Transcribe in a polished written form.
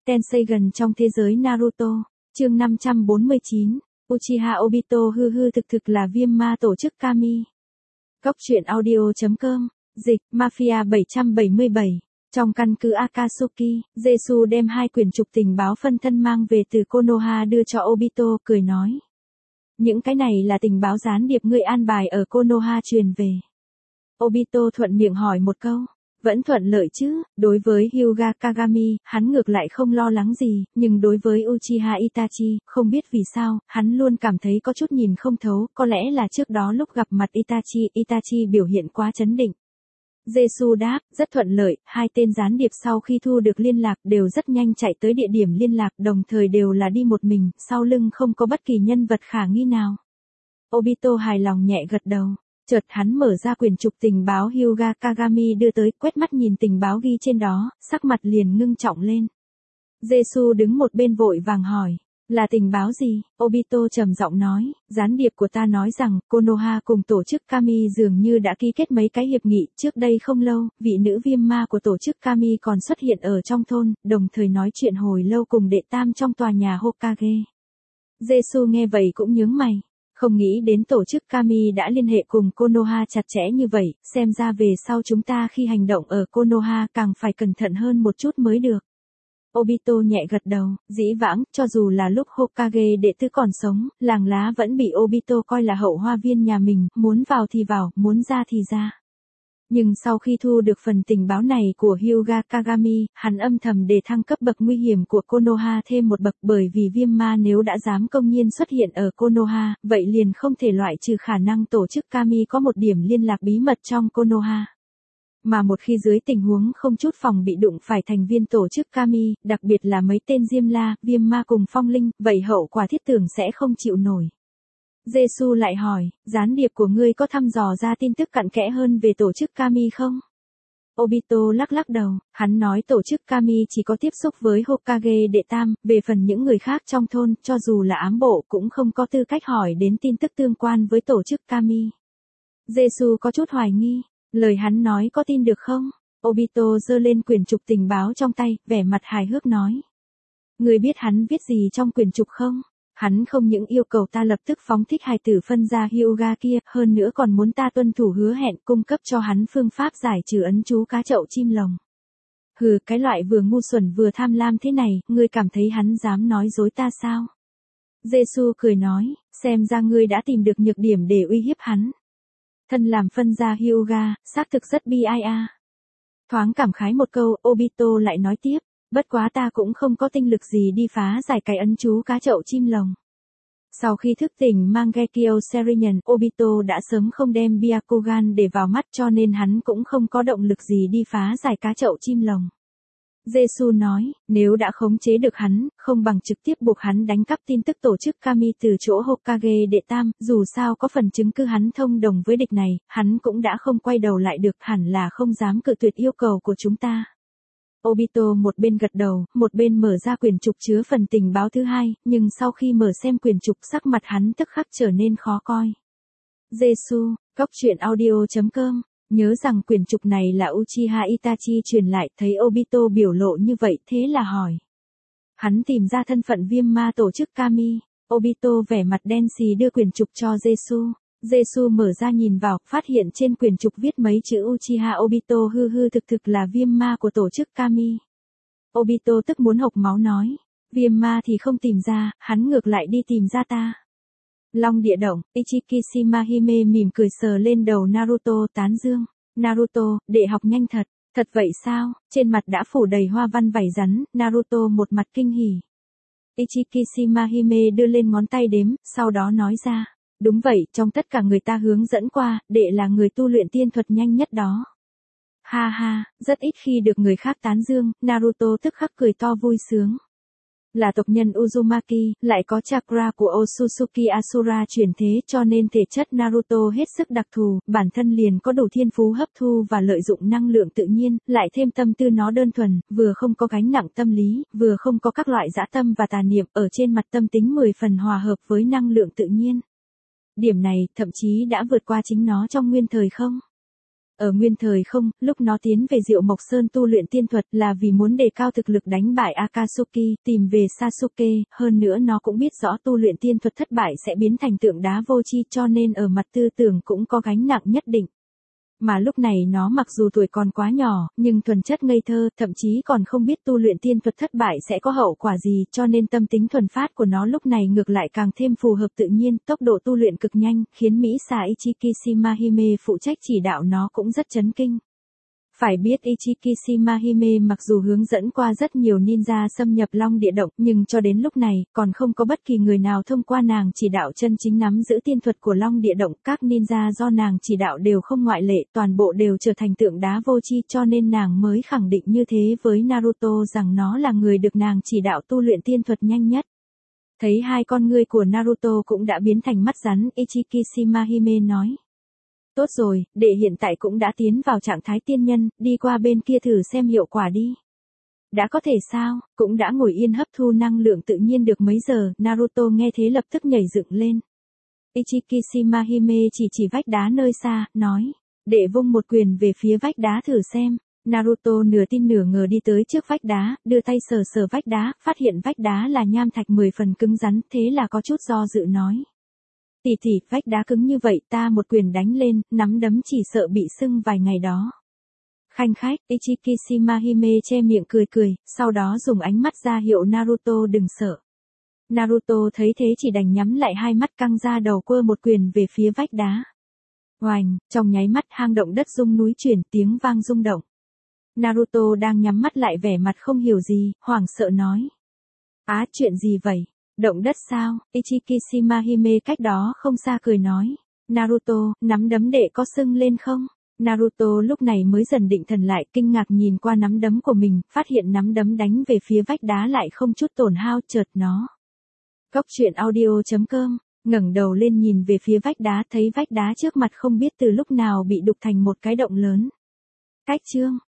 Tenseigan trong thế giới Naruto, chương 549, Uchiha Obito hư hư thực thực là viêm ma tổ chức Kami. Góc truyện audio.com, dịch, Mafia 777. Trong căn cứ Akatsuki, Jesu đem 2 quyển trục tình báo phân thân mang về từ Konoha đưa cho Obito, cười nói. Những cái này là tình báo gián điệp ngươi an bài ở Konoha truyền về. Obito thuận miệng hỏi một câu. Vẫn thuận lợi chứ, đối với Hyuga Kagami, hắn ngược lại không lo lắng gì, nhưng đối với Uchiha Itachi, không biết vì sao, hắn luôn cảm thấy có chút nhìn không thấu, có lẽ là trước đó lúc gặp mặt Itachi biểu hiện quá chấn định. Jesu đáp, rất thuận lợi, 2 tên gián điệp sau khi thu được liên lạc đều rất nhanh chạy tới địa điểm liên lạc, đồng thời đều là đi một mình, sau lưng không có bất kỳ nhân vật khả nghi nào. Obito hài lòng nhẹ gật đầu. Chợt hắn mở ra quyển trục tình báo Hyuga Kagami đưa tới, quét mắt nhìn tình báo ghi trên đó, sắc mặt liền ngưng trọng lên. Jesu đứng một bên vội vàng hỏi, là tình báo gì? Obito trầm giọng nói, gián điệp của ta nói rằng, Konoha cùng tổ chức Kami dường như đã ký kết mấy cái hiệp nghị, trước đây không lâu, vị nữ viêm ma của tổ chức Kami còn xuất hiện ở trong thôn, đồng thời nói chuyện hồi lâu cùng đệ tam trong tòa nhà Hokage. Jesu nghe vậy cũng nhướng mày. Không nghĩ đến tổ chức Kami đã liên hệ cùng Konoha chặt chẽ như vậy, xem ra về sau chúng ta khi hành động ở Konoha càng phải cẩn thận hơn một chút mới được. Obito nhẹ gật đầu, dĩ vãng, cho dù là lúc Hokage đệ tứ còn sống, làng lá vẫn bị Obito coi là hậu hoa viên nhà mình, muốn vào thì vào, muốn ra thì ra. Nhưng sau khi thu được phần tình báo này của Hyuga Kagami, hắn âm thầm đề thăng cấp bậc nguy hiểm của Konoha thêm một bậc, bởi vì viêm ma nếu đã dám công nhiên xuất hiện ở Konoha, vậy liền không thể loại trừ khả năng tổ chức Kami có một điểm liên lạc bí mật trong Konoha. Mà một khi dưới tình huống không chút phòng bị đụng phải thành viên tổ chức Kami, đặc biệt là mấy tên Diêm La, viêm ma cùng phong linh, vậy hậu quả thiết tưởng sẽ không chịu nổi. Jesu lại hỏi, gián điệp của ngươi có thăm dò ra tin tức cặn kẽ hơn về tổ chức Kami không? Obito lắc lắc đầu, hắn nói tổ chức Kami chỉ có tiếp xúc với Hokage đệ tam, về phần những người khác trong thôn, cho dù là ám bộ cũng không có tư cách hỏi đến tin tức tương quan với tổ chức Kami. Jesu có chút hoài nghi, lời hắn nói có tin được không? Obito giơ lên quyển trục tình báo trong tay, vẻ mặt hài hước nói. Ngươi biết hắn viết gì trong quyển trục không? Hắn không những yêu cầu ta lập tức phóng thích hài tử phân ra Hyuga kia, hơn nữa còn muốn ta tuân thủ hứa hẹn cung cấp cho hắn phương pháp giải trừ ấn chú cá chậu chim lồng. Hừ, cái loại vừa ngu xuẩn vừa tham lam thế này, ngươi cảm thấy hắn dám nói dối ta sao? Jesu cười nói, xem ra ngươi đã tìm được nhược điểm để uy hiếp hắn. Thân làm phân ra Hyuga, xác thực rất bi ai a. Thoáng cảm khái một câu, Obito lại nói tiếp. Bất quá ta cũng không có tinh lực gì đi phá giải cái ấn chú cá chậu chim lồng. Sau khi thức tỉnh Mangekyo Sharingan, Obito đã sớm không đem Byakugan để vào mắt cho nên hắn cũng không có động lực gì đi phá giải cá chậu chim lồng. Jesu nói, nếu đã khống chế được hắn, không bằng trực tiếp buộc hắn đánh cắp tin tức tổ chức Kami từ chỗ Hokage đệ tam, dù sao có phần chứng cứ hắn thông đồng với địch này, hắn cũng đã không quay đầu lại được, hẳn là không dám cự tuyệt yêu cầu của chúng ta. Obito một bên gật đầu, một bên mở ra quyển trục chứa phần tình báo thứ 2, nhưng sau khi mở xem quyển trục sắc mặt hắn tức khắc trở nên khó coi. Jesu, góc truyện audio.com, nhớ rằng quyển trục này là Uchiha Itachi truyền lại, thấy Obito biểu lộ như vậy thế là hỏi. Hắn tìm ra thân phận viêm ma tổ chức Kami, Obito vẻ mặt đen xì đưa quyển trục cho Jesu. Jesu mở ra nhìn vào, phát hiện trên quyển trục viết mấy chữ Uchiha Obito hư hư thực thực là viêm ma của tổ chức Kami. Obito tức muốn hộc máu nói, viêm ma thì không tìm ra, hắn ngược lại đi tìm ra ta. Long địa động, Ichikishima Hime mỉm cười sờ lên đầu Naruto tán dương. Naruto, đệ học nhanh thật, thật vậy sao? Trên mặt đã phủ đầy hoa văn vảy rắn, Naruto một mặt kinh hỉ. Ichikishima Hime đưa lên ngón tay đếm, sau đó nói ra. Đúng vậy, trong tất cả người ta hướng dẫn qua, đệ là người tu luyện tiên thuật nhanh nhất đó. Ha ha, rất ít khi được người khác tán dương, Naruto tức khắc cười to vui sướng. Là tộc nhân Uzumaki, lại có chakra của Otsutsuki Asura chuyển thế cho nên thể chất Naruto hết sức đặc thù, bản thân liền có đủ thiên phú hấp thu và lợi dụng năng lượng tự nhiên, lại thêm tâm tư nó đơn thuần, vừa không có gánh nặng tâm lý, vừa không có các loại dã tâm và tà niệm, ở trên mặt tâm tính 10 phần hòa hợp với năng lượng tự nhiên. Điểm này, thậm chí đã vượt qua chính nó trong nguyên thời không. Ở nguyên thời không, lúc nó tiến về Diệu Mộc Sơn tu luyện tiên thuật là vì muốn đề cao thực lực đánh bại Akatsuki, tìm về Sasuke, hơn nữa nó cũng biết rõ tu luyện tiên thuật thất bại sẽ biến thành tượng đá vô tri, cho nên ở mặt tư tưởng cũng có gánh nặng nhất định. Mà lúc này nó mặc dù tuổi còn quá nhỏ, nhưng thuần chất ngây thơ, thậm chí còn không biết tu luyện tiên thuật thất bại sẽ có hậu quả gì, cho nên tâm tính thuần phát của nó lúc này ngược lại càng thêm phù hợp tự nhiên, tốc độ tu luyện cực nhanh, khiến Mỹ xà Ichiki Shimahime phụ trách chỉ đạo nó cũng rất chấn kinh. Phải biết Ichiki Shimahime mặc dù hướng dẫn qua rất nhiều ninja xâm nhập Long Địa Động, nhưng cho đến lúc này, còn không có bất kỳ người nào thông qua nàng chỉ đạo chân chính nắm giữ tiên thuật của Long Địa Động. Các ninja do nàng chỉ đạo đều không ngoại lệ, toàn bộ đều trở thành tượng đá vô tri, cho nên nàng mới khẳng định như thế với Naruto rằng nó là người được nàng chỉ đạo tu luyện tiên thuật nhanh nhất. Thấy hai con ngươi của Naruto cũng đã biến thành mắt rắn, Ichiki Shimahime nói. Tốt rồi, đệ hiện tại cũng đã tiến vào trạng thái tiên nhân, đi qua bên kia thử xem hiệu quả đi. Đã có thể sao, cũng đã ngồi yên hấp thu năng lượng tự nhiên được mấy giờ, Naruto nghe thế lập tức nhảy dựng lên. Ichiki Shimahime chỉ vách đá nơi xa, nói, đệ vung một quyền về phía vách đá thử xem. Naruto nửa tin nửa ngờ đi tới trước vách đá, đưa tay sờ vách đá, phát hiện vách đá là nham thạch 10 phần cứng rắn, thế là có chút do dự nói. Tỷ, vách đá cứng như vậy ta một quyền đánh lên, nắm đấm chỉ sợ bị sưng vài ngày đó. Khanh khách, Ichiki Shimahime che miệng cười, sau đó dùng ánh mắt ra hiệu Naruto đừng sợ. Naruto thấy thế chỉ đành nhắm lại hai mắt căng ra đầu quơ một quyền về phía vách đá. Oành, trong nháy mắt hang động đất rung núi chuyển, tiếng vang rung động. Naruto đang nhắm mắt lại vẻ mặt không hiểu gì, hoảng sợ nói. Á, chuyện gì vậy? Động đất sao? Ichiki Shimahime cách đó không xa cười nói. Naruto, nắm đấm đệ có sưng lên không? Naruto lúc này mới dần định thần lại, kinh ngạc nhìn qua nắm đấm của mình, phát hiện nắm đấm đánh về phía vách đá lại không chút tổn hao, chợt nó. Cốc truyện audio.com, ngẩng đầu lên nhìn về phía vách đá, thấy vách đá trước mặt không biết từ lúc nào bị đục thành một cái động lớn. Cách chương